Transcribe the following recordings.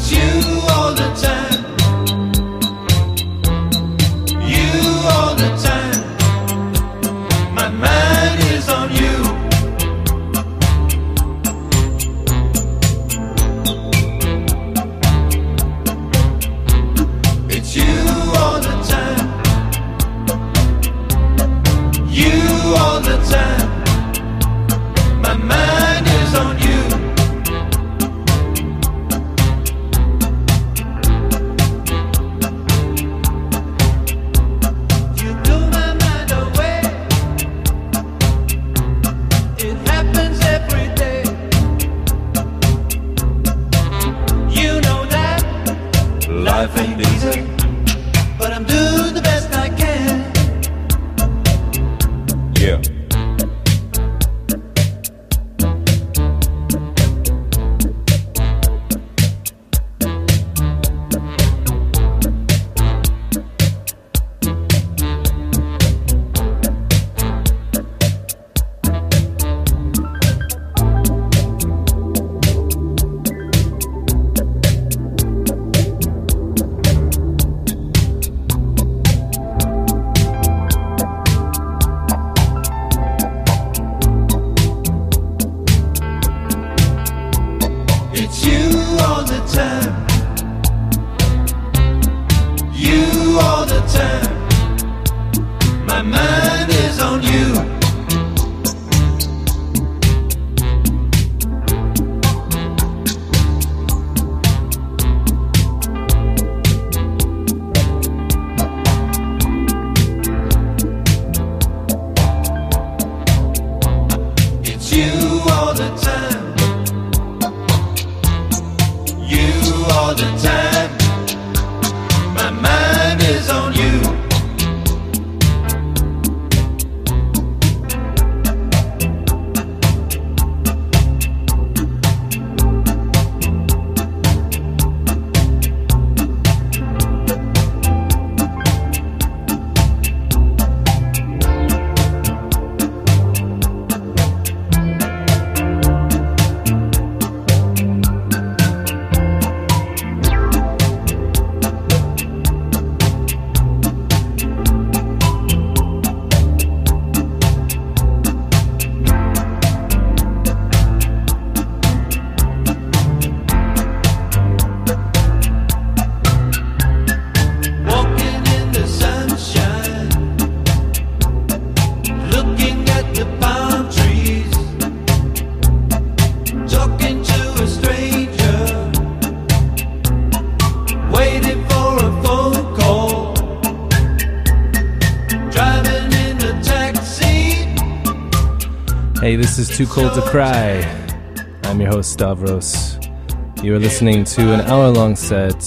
Hey, this is Too Cold to Cry. I'm your host, Stavros. You are listening to an hour-long set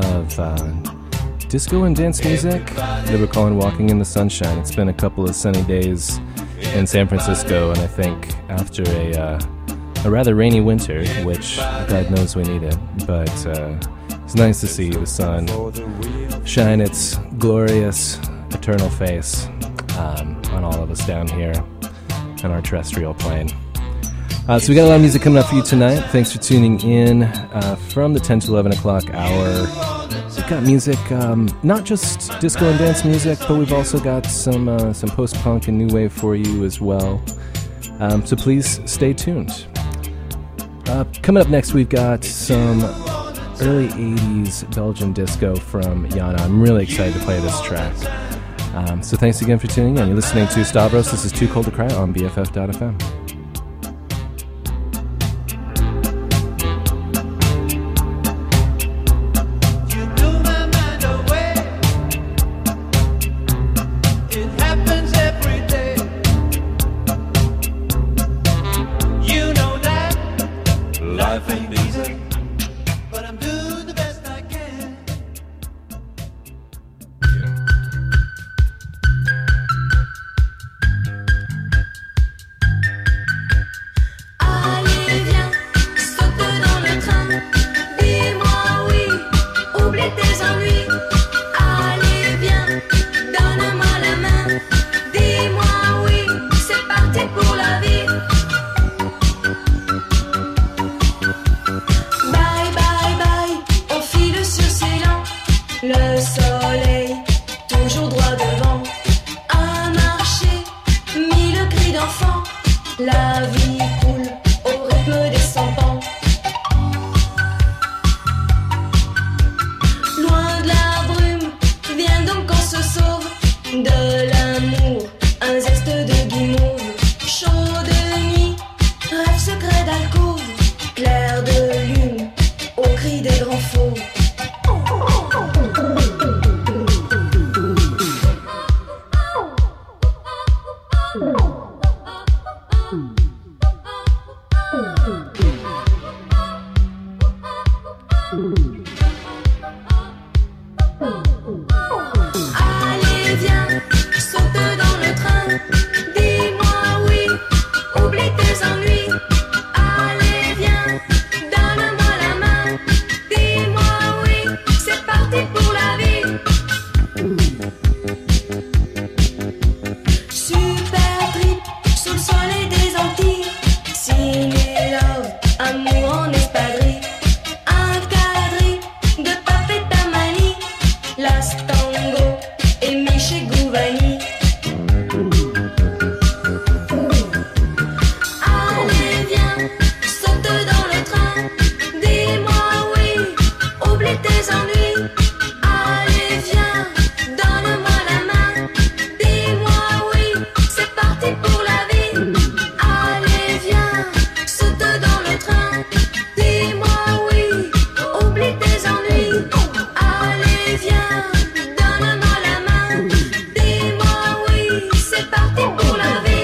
of disco and dance music that we're calling Walking in the Sunshine. It's been a couple of sunny days in San Francisco, and I think after a rather rainy winter, which God knows we need it, but it's nice to see the sun shine its glorious, eternal face on all of us down here on our terrestrial plane. So we got a lot of music coming up for you tonight. Thanks for tuning in from the 10 to 11 o'clock hour. We've got music, not just disco and dance music, but we've also got some post-punk and new wave for you as well. So please stay tuned. Coming up next, we've got some early 80s Belgian disco from Yana. I'm really excited to play this track. So thanks again for tuning in. You're listening to Stavros. This is Too Cold to Cry on BFF.fm. Allez, viens, saute dans le train. Dis-moi oui, oublie tes ennuis. Allez, viens, donne-moi la main. Dis-moi oui, c'est parti pour la vie. Super trip sous le soleil des Antilles. Ciné love, amour en espadrille. Un quadrille de Papet Tamani. Las Tango et Michel Gouvani. Allez, viens, saute dans le train. Dis-moi oui, oublie tes ennuis. Allez, viens, donne-moi la main. Dis-moi oui, c'est parti pour la vie. Allez, viens, saute dans le train. Dis-moi oui, oublie tes ennuis. Allez, viens, donne-moi la main. Dis-moi oui, c'est parti pour la vie.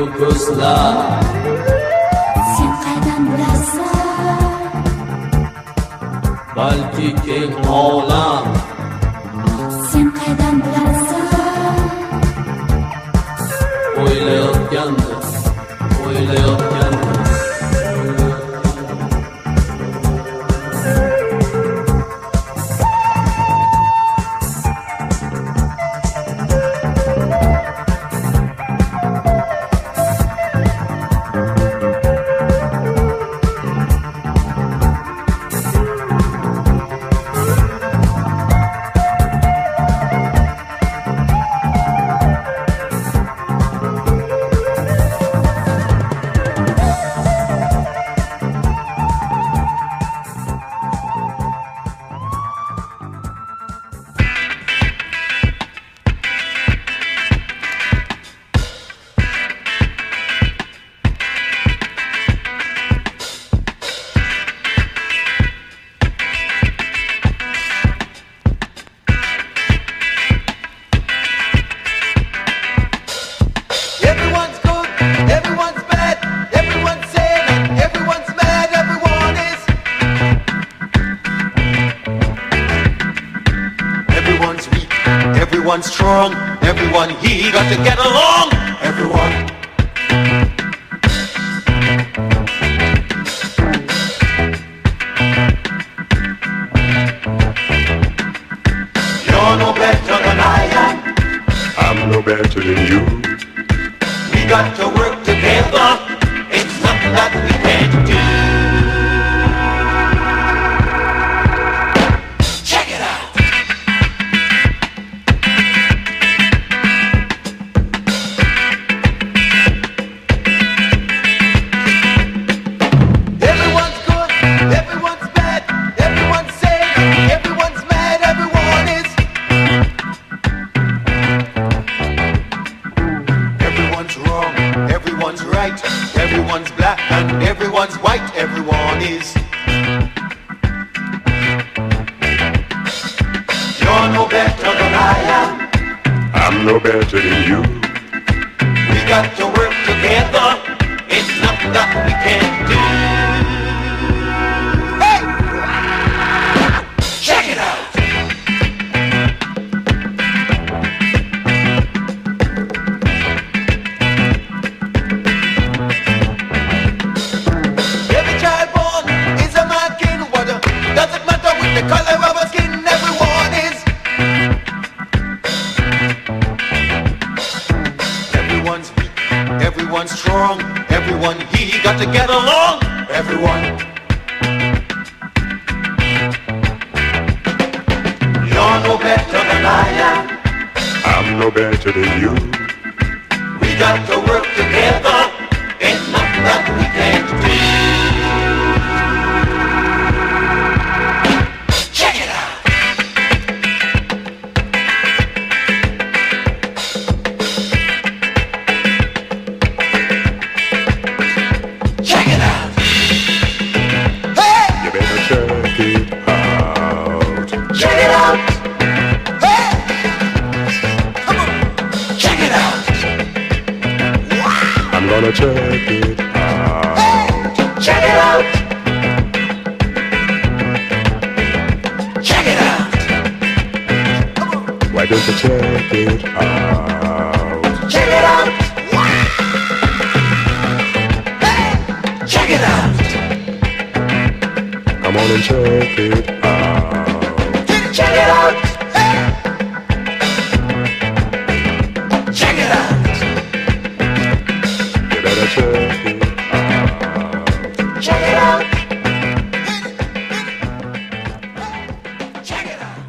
lupuslah. Siempre dan rasa Baltiking olam. Siempre dan rasa O'ylayotgandi, o'ylayotgandi. Everyone's strong, everyone he got to get along, everyone. You're no better than I am, I'm no better than you. we got to work together, it's nothing that we can't do. Check it out. Everyone's good, everyone's bad, everyone's sad, everyone's mad, everyone is. Everyone's wrong, everyone's right, everyone's black and everyone's white, everyone is. You're no better than I am, I'm no better than you. we got to work together, it's nothing that we can't do. Hey! Check it out! Every child born is a mark in water. Doesn't matter with the color of our skin, everyone is. Everyone's weak, everyone's strong, everyone he got to get along, everyone. You're no better than I am, I'm no better than you. we got to work together, ain't nothing that we can't do. Check it out! Check it out! Hey! You better check it out. Check it out! Hey! Come on! Check it out! I'm gonna check it out. Check it out! Check it out! Come on! Why don't you check it out? Check it out! Hey! Check it out! Come on and check it out. Check it out! Hey! Check it out! You better check it out. Check it out! Check it out!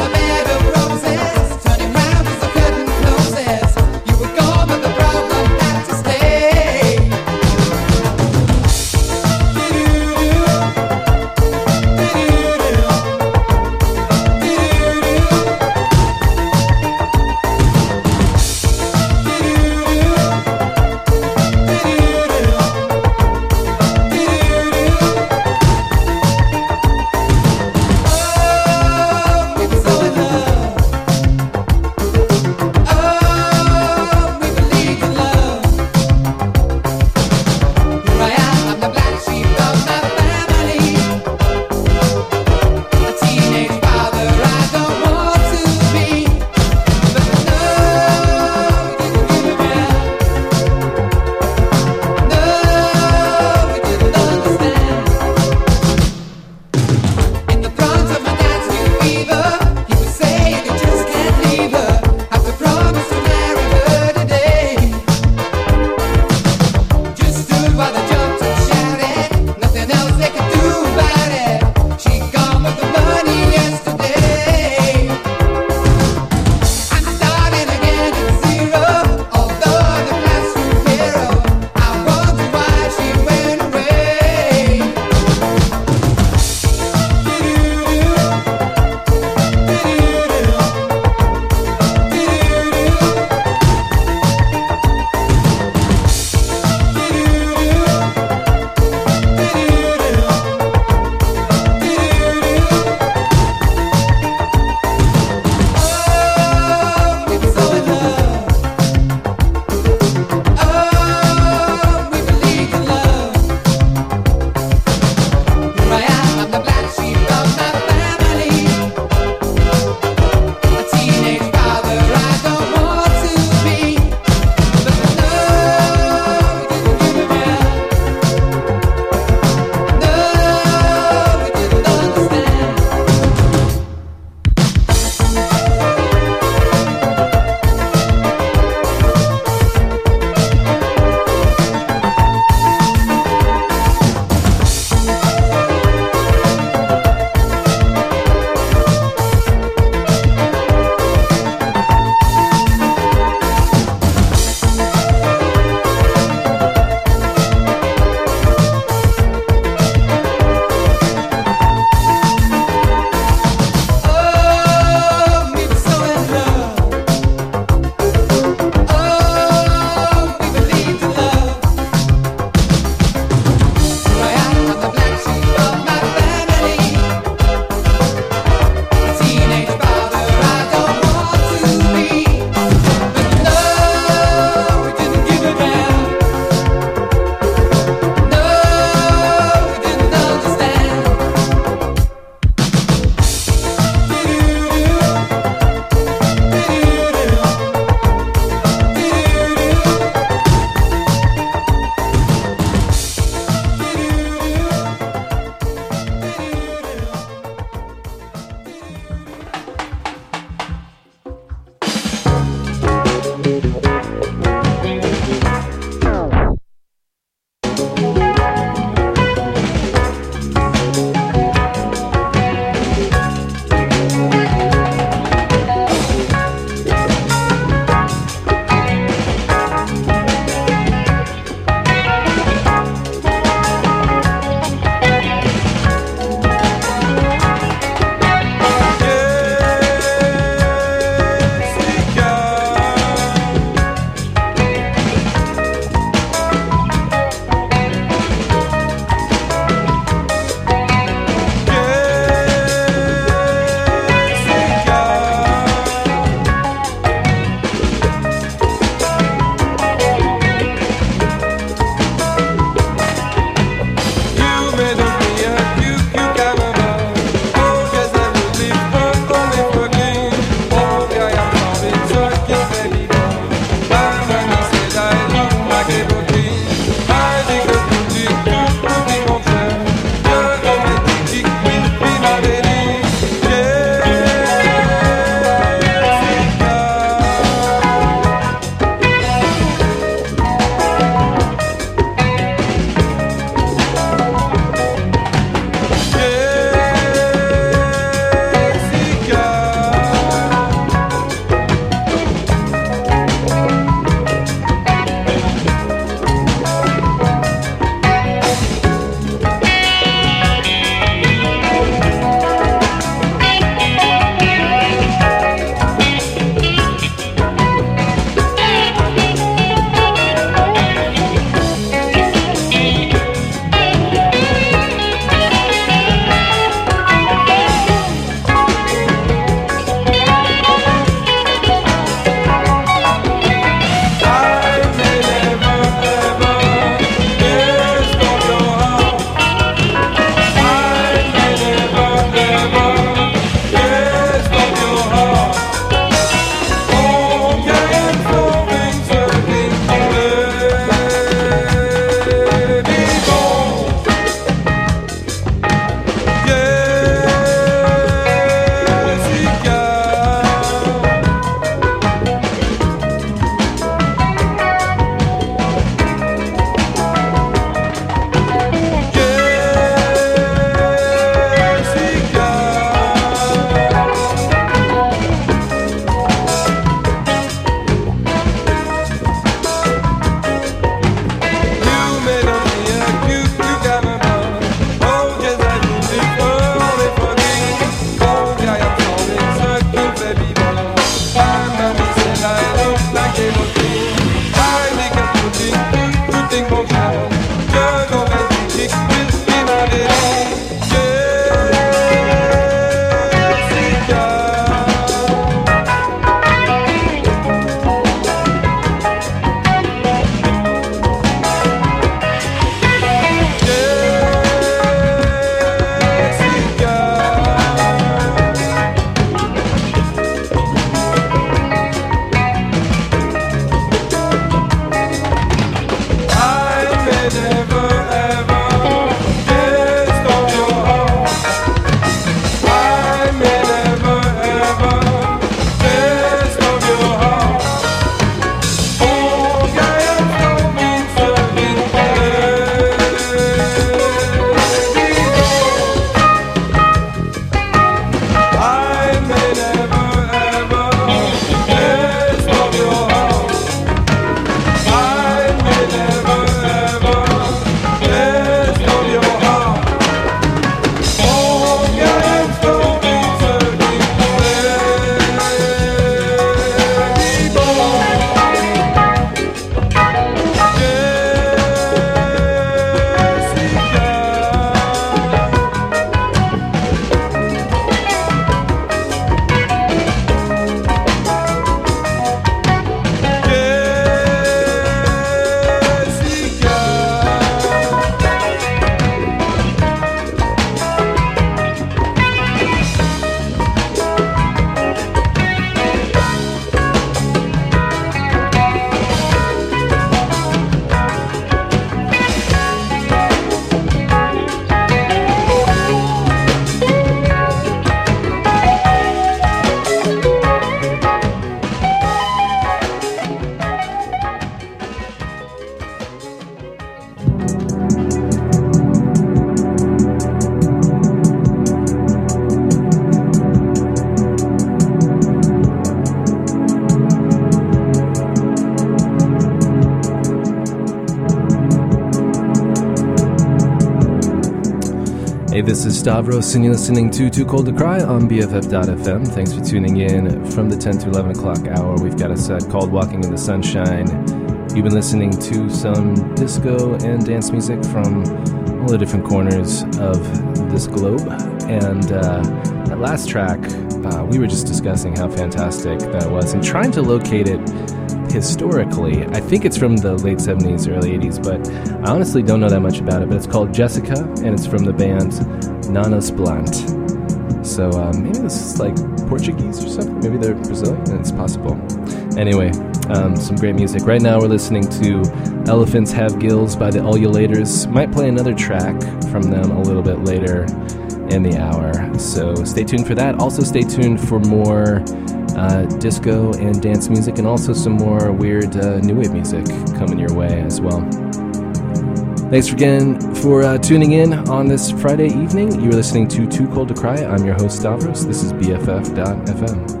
Hey, this is Stavros, and you're listening to Too Cold to Cry on BFF.fm. Thanks for tuning in from the 10 to 11 o'clock hour. We've got a set called Walking in the Sunshine. You've been listening to some disco and dance music from all the different corners of this globe. And that last track, we were just discussing how fantastic that was and trying to locate it historically. I think it's from the late 70s, early 80s, but I honestly don't know that much about it. But it's called Jessica, and it's from the band Nanos Blunt. So maybe this is like Portuguese or something. Maybe they're Brazilian. It's possible. Anyway, some great music. Right now we're listening to Elephants Have Gills by the Ululators. Might play another track from them a little bit later in the hour. So stay tuned for that. Also stay tuned for more disco and dance music, and also some more weird new wave music coming your way as well. Thanks again for tuning in on this Friday evening. You are listening to Too Cold to Cry. I'm your host Stavros. This is BFF.fm.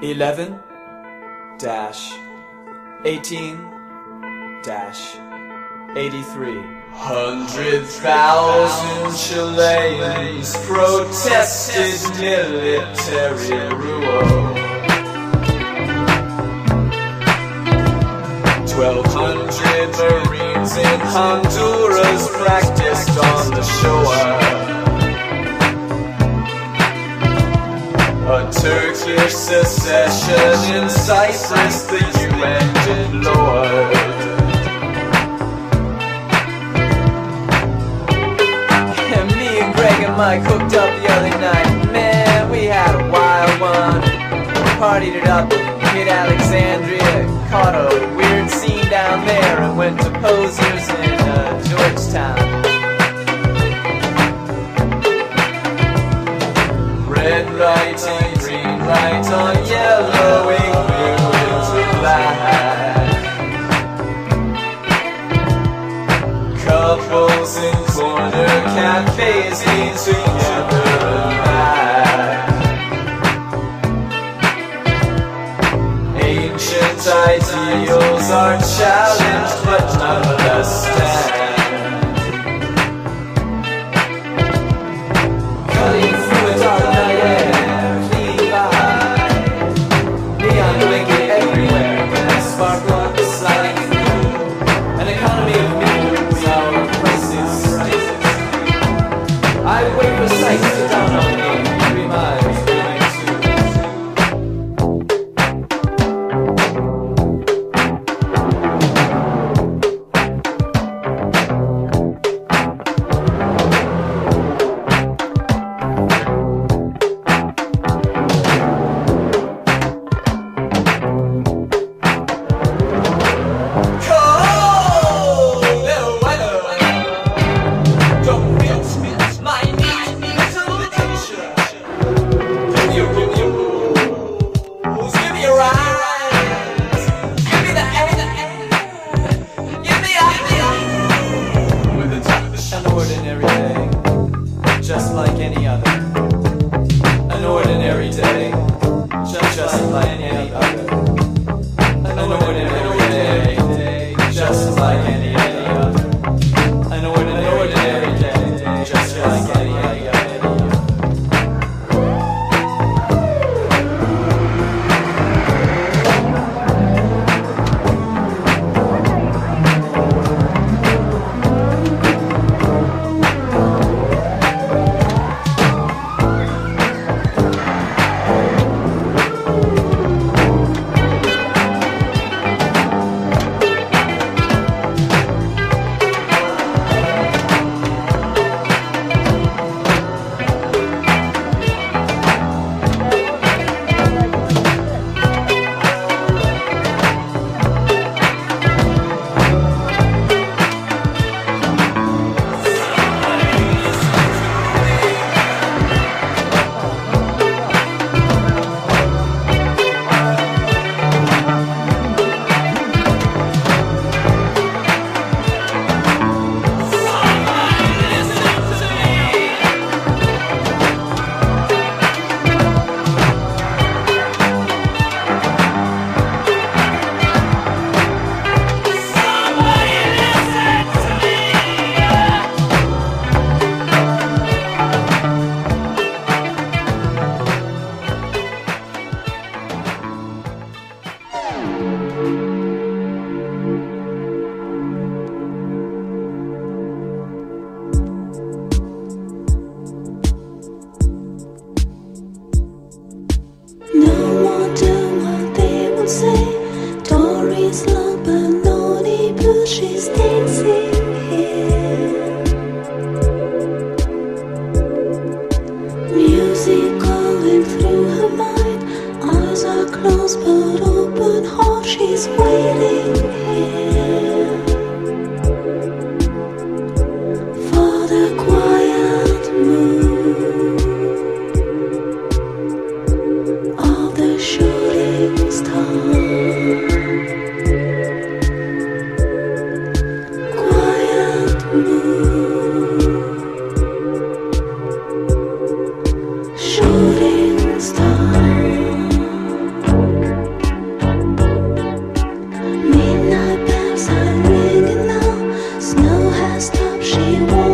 11 18 83. 100,000 Chileans protested military rule. 1,200 Marines in Honduras practiced on the shore. A Turkish secession in Cyprus, the UN deplored. And me and Greg and Mike hooked up the other night. Man, we had a wild one. Partied it up, hit Alexandria, caught a weird scene down there, and went to Posers in Georgetown. Red light and green light on yellowing blue into black. Couples in corner cafes eat together and back. Ancient ideals are challenged but nonetheless stand. Cutting through a dark night air, clean by. Neon blinking everywhere, sparkle up the side. An economy of means, our crisis. I wait for sights to dawn on me, 3 miles behind cold weather. Don't mix my knees to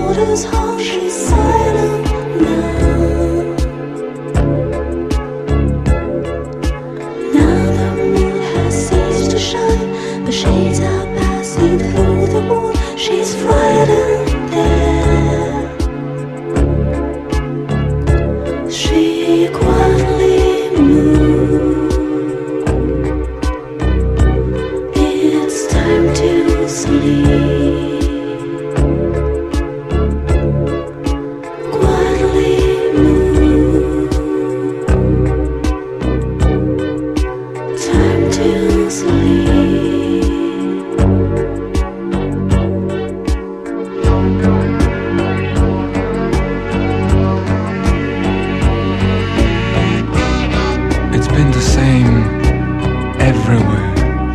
shoulders hard, she's silent now. Now the moon has ceased to shine, the shades are passing through the wall. She's frightened there. She quietly moves. It's time to sleep. Quietly move. Time to sleep. It's been the same everywhere.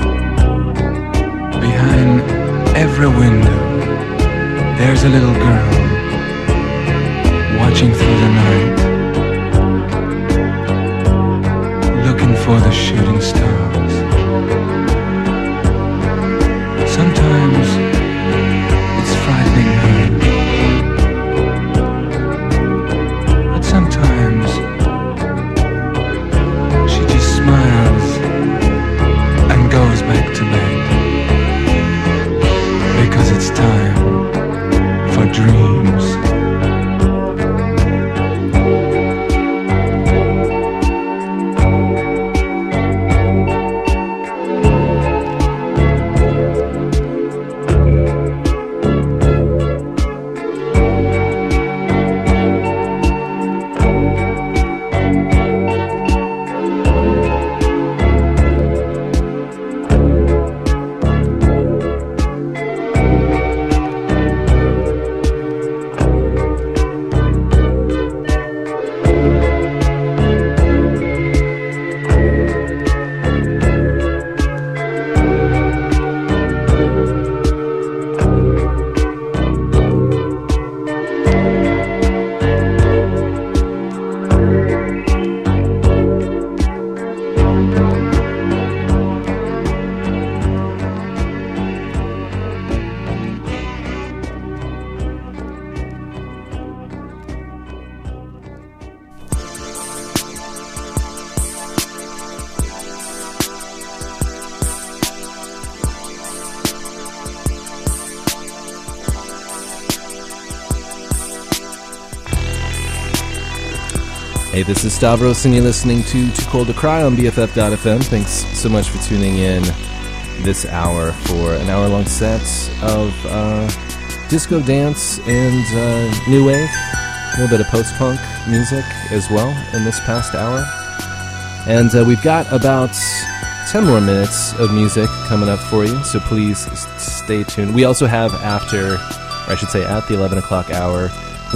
Behind every window, there's a little girl watching through the night, looking for the shooting stars. Sometimes it's frightening her, but sometimes she just smiles and goes back to bed, because it's time for dreams. Hey, this is Stavros, and you're listening to Too Cold to Cry on BFF.fm. Thanks so much for tuning in this hour for an hour-long set of disco dance and new wave, a little bit of post-punk music as well in this past hour. And we've got about 10 more minutes of music coming up for you, so please stay tuned. We also have at the 11 o'clock hour,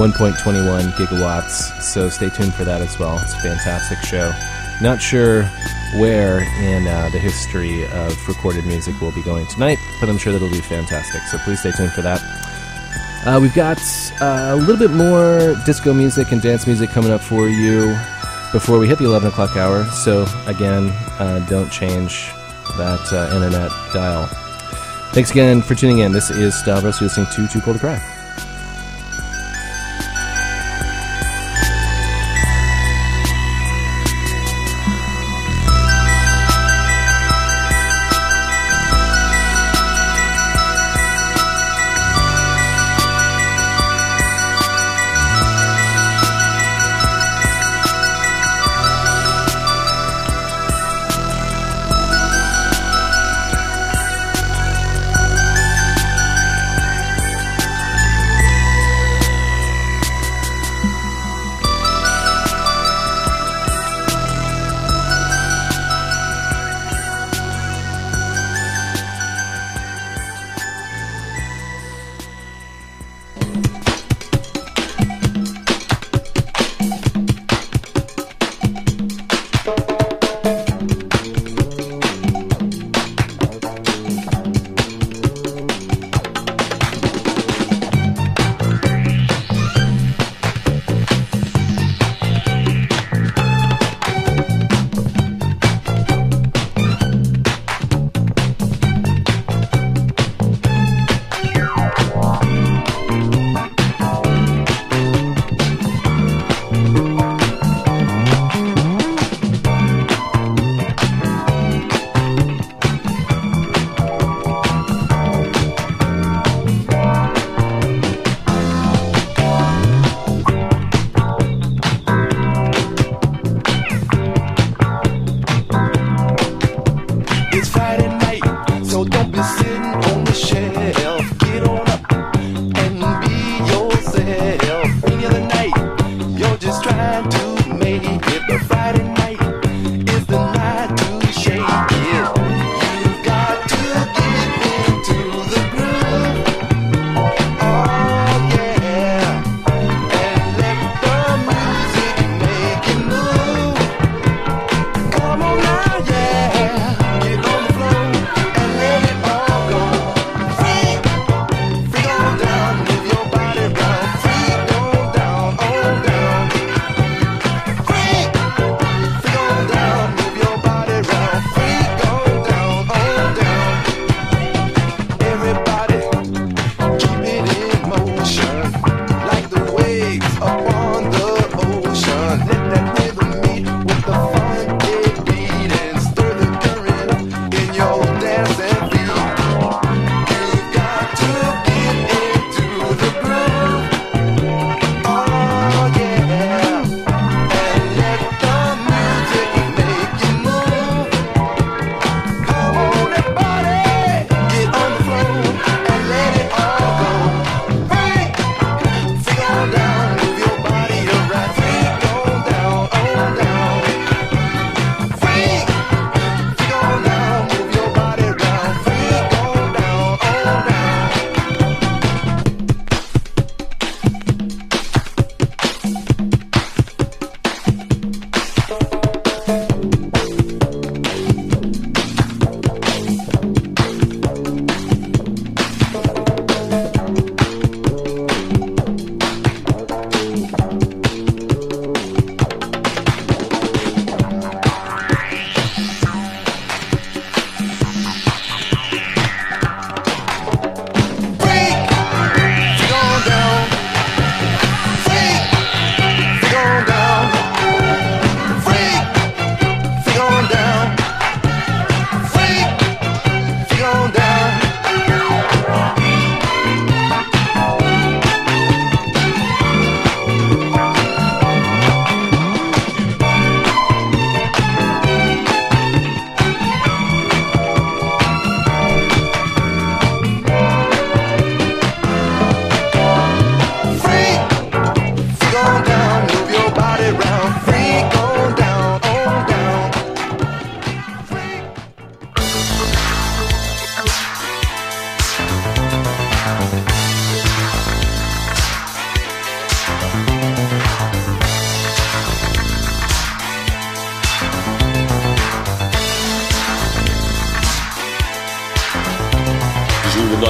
1.21 gigawatts, so stay tuned for that as well. It's a fantastic show. Not sure where in the history of recorded music we'll be going tonight, but I'm sure that'll be fantastic, so please stay tuned for that. We've got a little bit more disco music and dance music coming up for you before we hit the 11 o'clock hour, so again, don't change that internet dial. Thanks again for tuning in. This is Stavros. You're listening to Too Cold to Cry.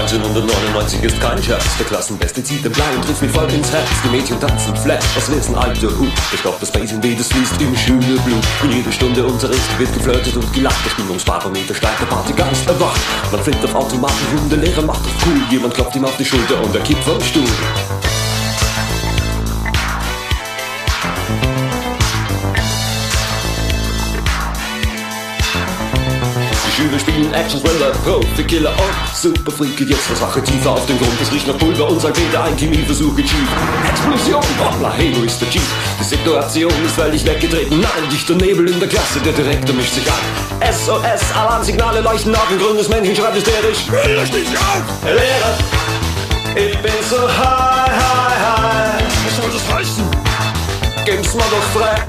1999 ist kein Scherz. Der Klassenbeste zieht den Blei und trifft mit Volk ins Herz. Die Mädchen tanzen Flash, was wissen alter Hut. Ich glaub, das Basenlied, das fließt im Schülerblut. In jeder Stunde Unterricht wird geflirtet und gelacht. Der Stimmungsbarometer steigt, der Partygeist erwacht. Man flippt auf Automaten rum, der Lehrer macht auf cool. Jemand klopft ihm auf die Schulter und er kippt vom Stuhl. Schüler spielen Action-Thriller, Profi-Killer und Super-Freak geht jetzt das Rache tiefer auf den Grund. Es riecht nach Pulver und Salpeter, ein Chemieversuch geht schief. Explosion, hoppla, Halo ist der Chief. Die Situation ist völlig weggetreten. Nein, dichter Nebel in der Klasse, der Direktor mischt sich an. SOS, Alarmsignale leuchten auf, ein grünes Männchen schreit hysterisch. Will ich nicht auf! Herr Lehrer, ich bin so high, high, high. Was soll das heißen? Geben's mal doch frei.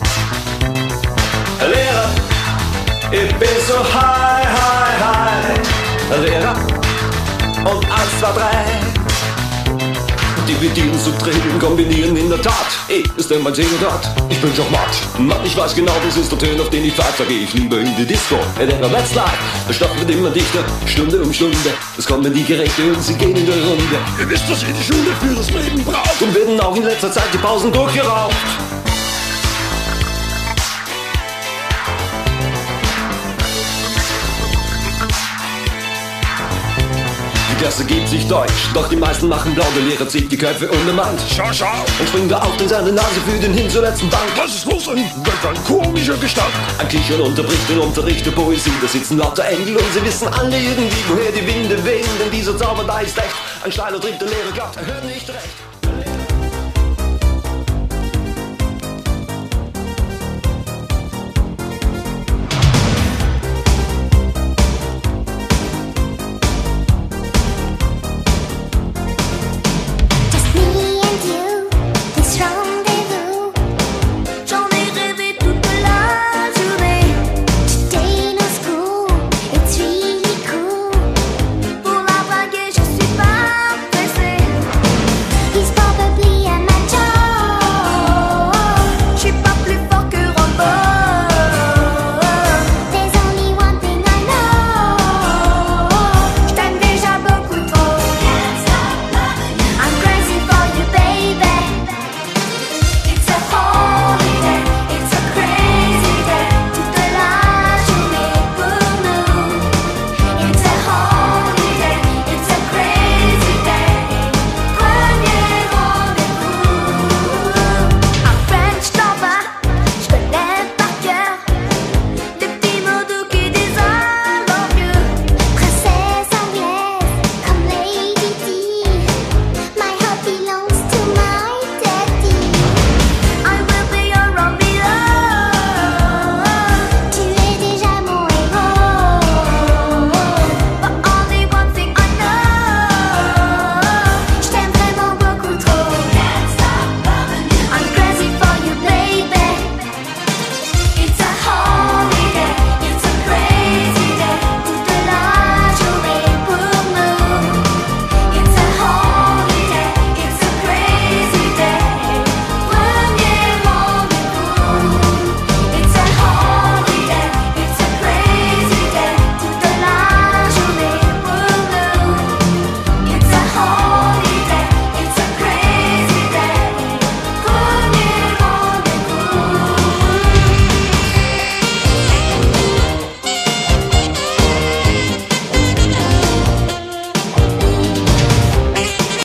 Herr Lehrer, ich bin so high, high, high. Lehrer und 1, 2, 3. Dividieren, subtrahieren, kombinieren in der Tat. Ist denn mein Segen dort? Ich bin schon matt. Mann, ich weiß genau, das ist der Ton, auf den ich fahre. Geh ich lieber in die Disco. Herr Lehrer, let's live. Der Stoff wird immer dichter, Stunde um Stunde. Es kommen die Gerechte und sie gehen in der Runde. Ihr wisst, dass ihr die Schule für das Leben braucht. Und werden auch in letzter Zeit die Pausen durchgeraucht. Die Klasse gibt sich Deutsch, doch die meisten machen blau. Der Lehrer zieht die Köpfe untermannt. Schau, schau! Und springt er auf in seine Nase für den hin zur letzten Bank. Was ist los da hinten? Das ist ein komischer Gestank. Ein Kichern unterbricht den Unterricht der Poesie. Da sitzen lauter Engel und sie wissen alle irgendwie, woher die Winde wehen. Denn dieser Zauber da ist echt. Ein steiler Tritt, der Lehrer glaubt, er hört nicht recht.